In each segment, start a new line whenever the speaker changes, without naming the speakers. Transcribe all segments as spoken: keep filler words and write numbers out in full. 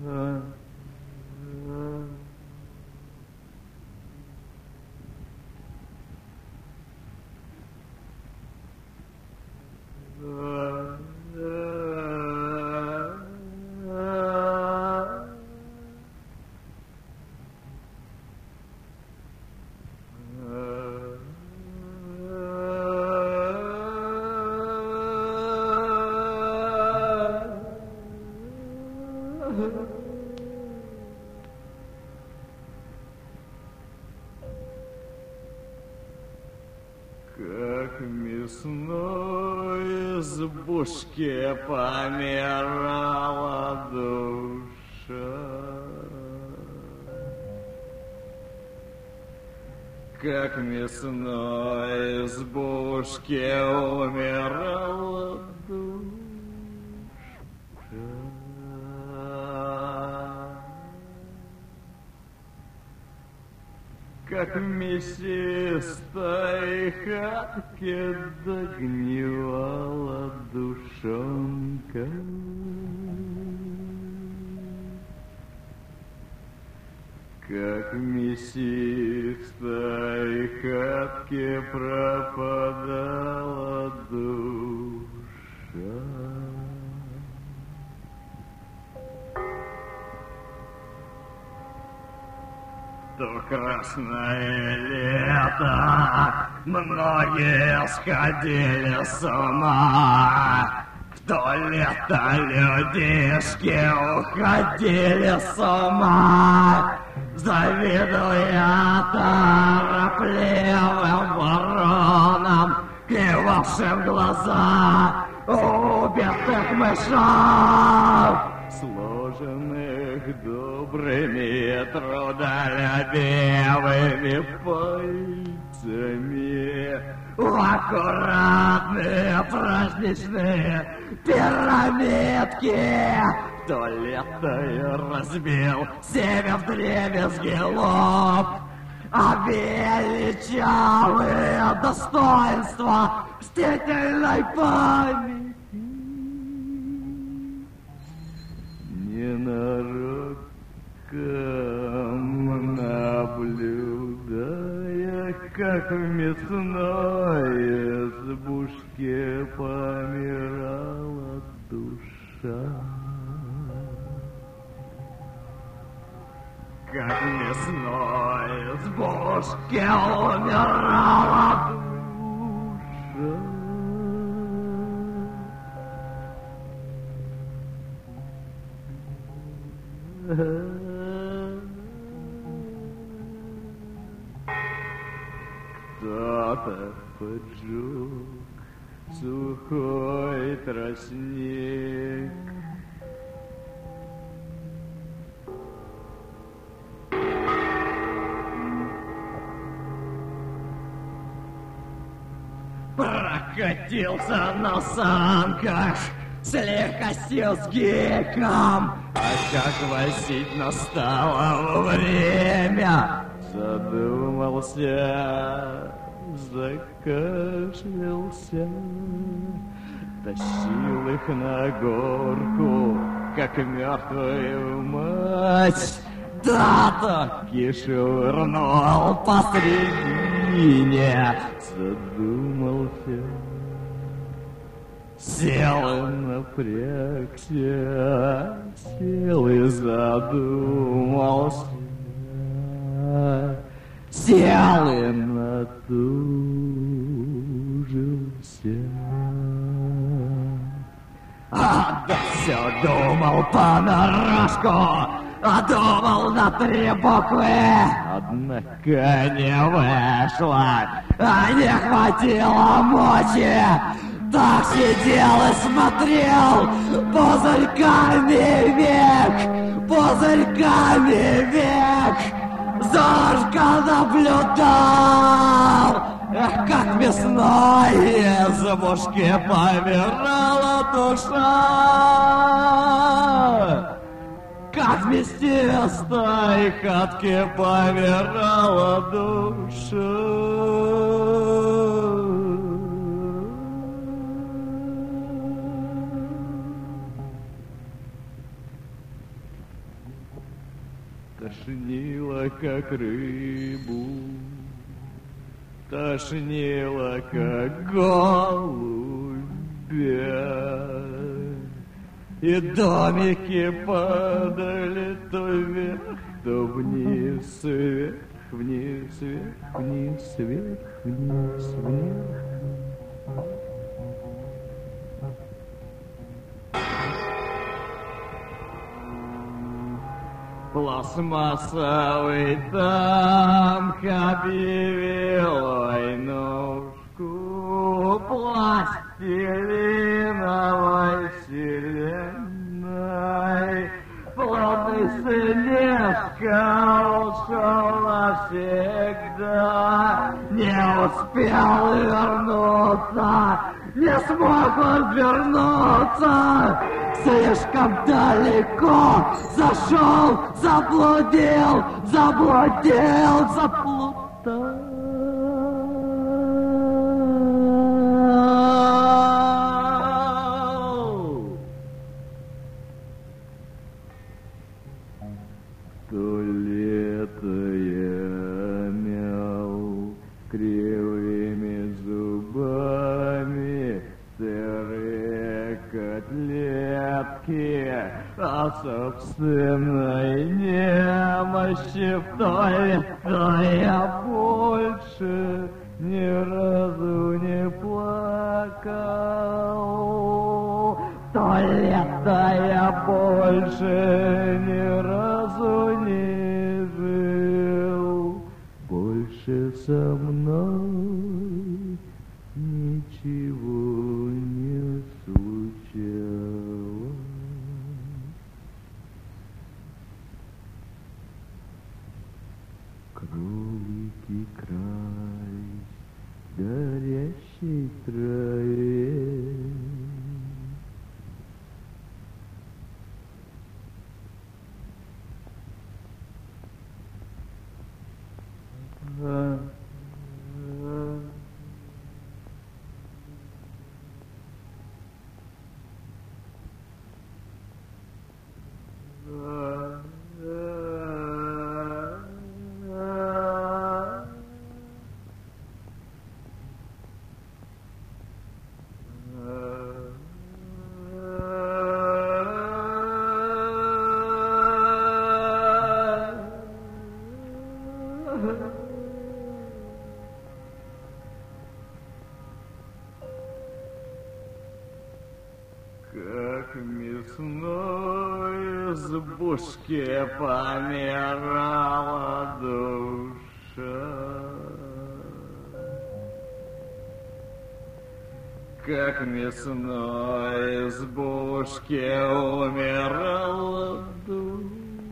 Как в мясной избушке помирала душа, как в мясной избушке умирала душа. Как в мясистой хатке догнивала душонка. Как в мясистой хатке пропадала душа. То красное лето многие сходили с ума, в то лето людишки уходили с ума, завидуя торопливым воронам, клевавшим глаза убитых мышов, сложенных добрыми трудолюбивыми пальцами в аккуратные праздничные пирамидки. В то лето я разбил себе вдребезги лоб, а величавые достоинства мстительной памяти. Ненароком наблюдая, как в мясной избушке помирала душа. Как в мясной избушке умирала душа. Кто-то поджег сухой тростник, прокатился на санках с легкостью с гиком. А как возить настало время, задумался, закашлялся, тащил их на горку, как мертвую мать, да таки швырнул посредине, задумался. Сел и напрягся, сел и задумался, сел и натужился. А да все думал понарошку, а думал на три буквы, однако не вышло, а не хватило мочи. Так сидел и смотрел пузырьками век, пузырьками век, зорко наблюдал, эх, как в мясной избушке помирала душа, как в мясистой хатке помирала душа. Тошнило, как рыбу, тошнило, как голубя, и домики падали то вверх, то вниз, вверх, вниз, вверх, вниз, вверх, вниз, вверх. Пластмассовый танк объявил войнушку пластилиновой вселенной. Плотный снежка ушел навсегда, не успел вернуться, не смог он вернуться. Слишком далеко зашел, заблудил, заблудил, заплутал. То лето я мял кривыми зубами сырые котлетки, о собственной немощи в то лето я больше ни разу не плакал. В то лето я больше ни разу не жил, больше со мной ничего не случалось. Кролики край горящей траве, как в мясной избушке помирала душа, как в мясной избушке умирала душа.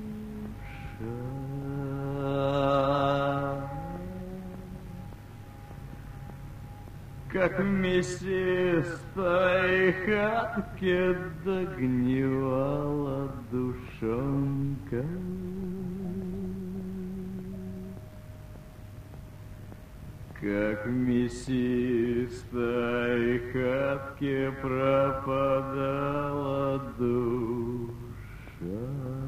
Как в мясистой хатке догнивала душонка, как в мясистой хатке пропадала душа.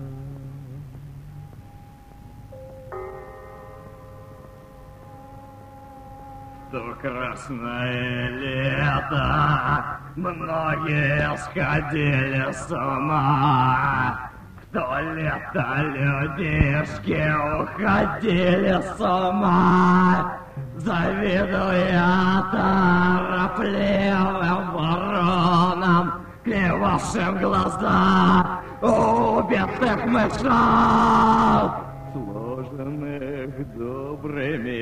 То красное лето многие сходили с ума, в то лето людишки уходили с ума, завидуя торопливым воронам, клевавшим глаза убитых мышей, сложенных добрыми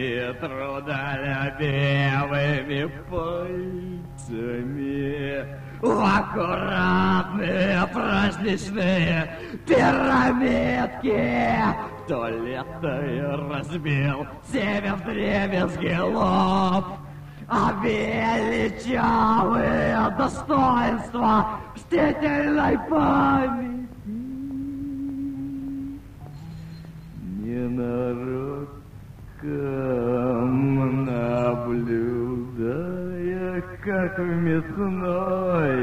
трудолюбивыми пальцами в аккуратные праздничные пирамидки. В то лето я разбил себе вдребезги лоб, а величавые достоинства мстительной памяти ненароком наблюдая, как в мясной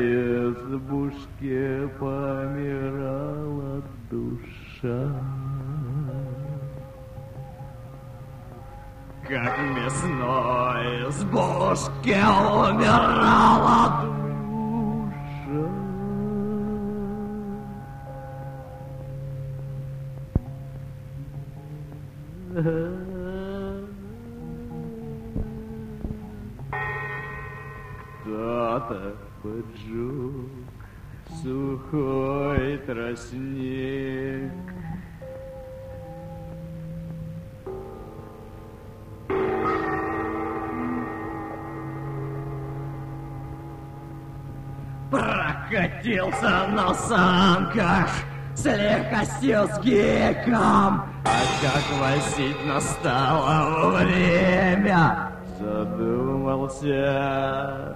избушке помирала душа. весной с бушки умирала душа. Кто-то поджег сухой тростник. Прокатился на санках с легкостью с гиком. А как возить настало время? Задумался,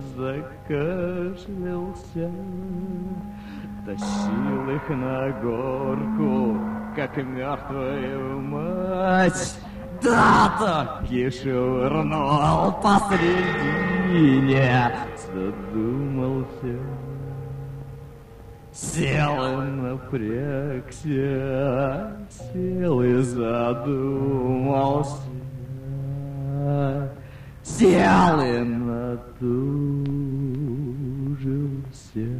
закашлялся, тащил их на горку, как мертвую мать. Да таки швырнул посредине, задумался, сел и напрягся, сел и задумался, сел и натужился.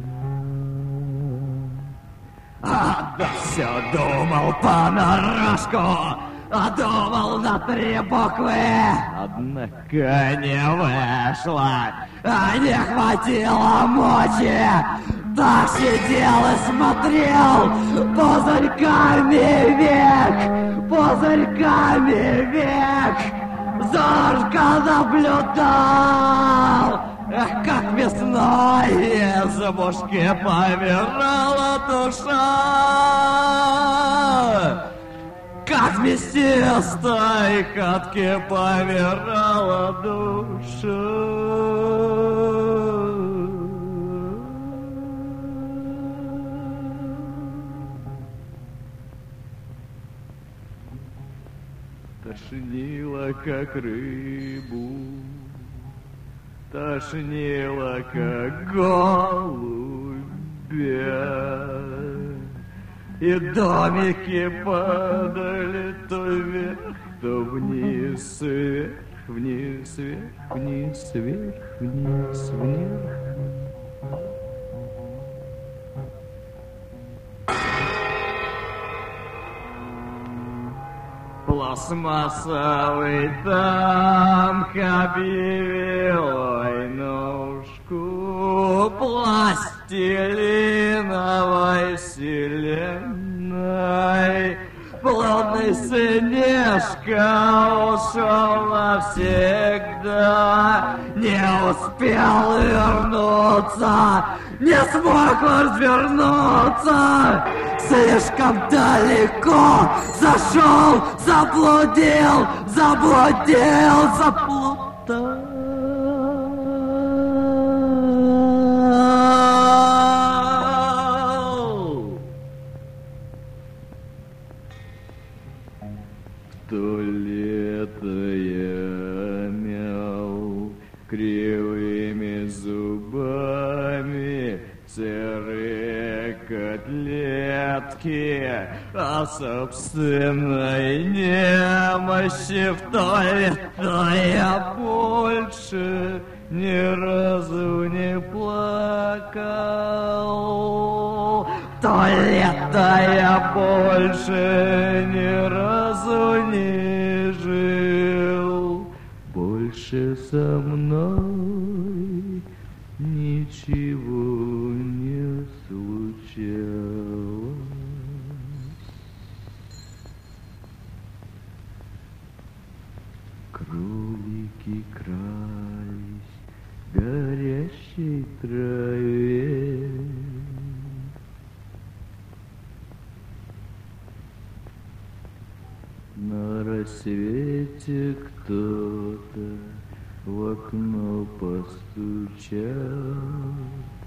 А да все думал понарошку, а думал на три буквы, однако не вышло, а не хватило мочи. Так сидел и смотрел пузырьками век, пузырьками век, зорко наблюдал, эх, как весной из бушки помирала душа. Как в мясистой катке помирала душа. Тошнило, как рыбу, тошнило, как голубя. И домики падали то вверх, то вниз, вверх, вниз, вверх, вниз, вверх, вниз, вверх. Пластмассовый танк объявил войнушку пластилиновой вселенной. Блудный сынишка ушел навсегда, не успел вернуться, не смог развернуться. Слишком далеко зашел, заблудил, заблудил, заплутал. То лето я мял кривыми зубами сырые котлетки, а собственной немощи в то лето я больше ни разу не плакал. То лето я больше ни разу не жил, больше со мной ничего не случалось. Кролики крались в горящей траве, на рассвете кто-то в окно постучал.